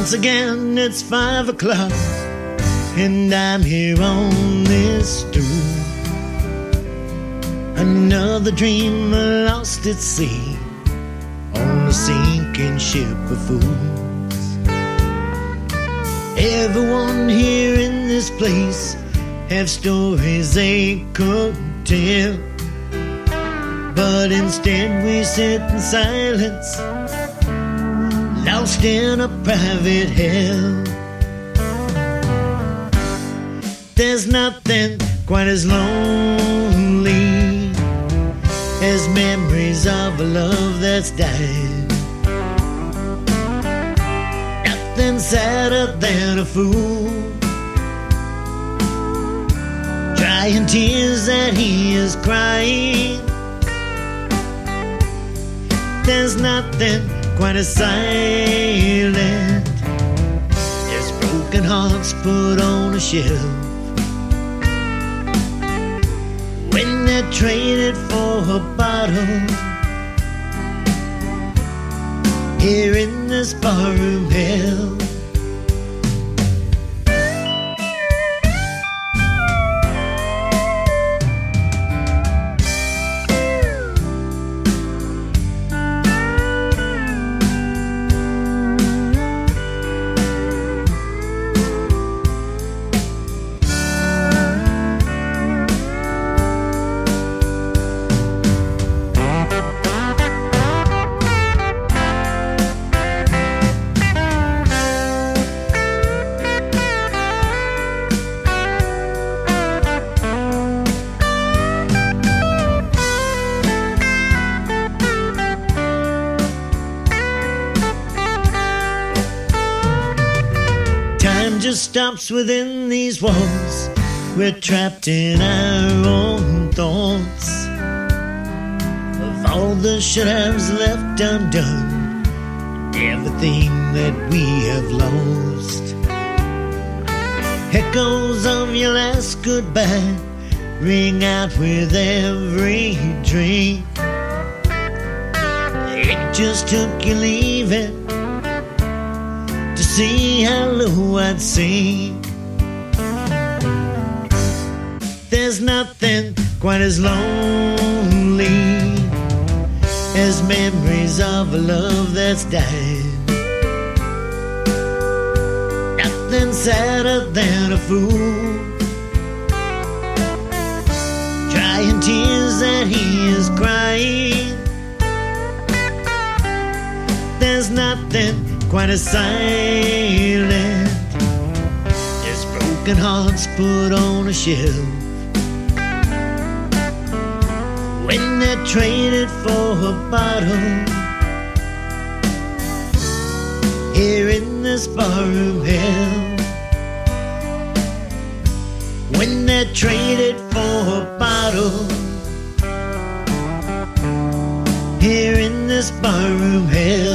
Once again it's 5 o'clock, and I'm here on this stool. Another dream lost at sea, on a sinking ship of fools. Everyone here in this place have stories they could tell, but instead we sit in silence, lost in a private hell. There's nothing quite as lonely as memories of a love that's died. Nothing sadder than a fool drying tears that he is crying. There's nothing quite as silent as broken hearts put on a shelf, when they're traded for a bottle here in this barroom hell. Just stops within these walls. We're trapped in our own thoughts of all the should-haves left undone, everything that we have lost. Echoes of your last goodbye ring out with every drink. It just took you leaving to see how low I'd sink. There's nothing quite as lonely as memories of a love that's died. Nothing sadder than a fool drying tears that he is crying. There's nothing quite as silent as broken hearts put on a shelf, when they're traded for a bottle here in this barroom hell. When they're traded for a bottle here in this barroom hell.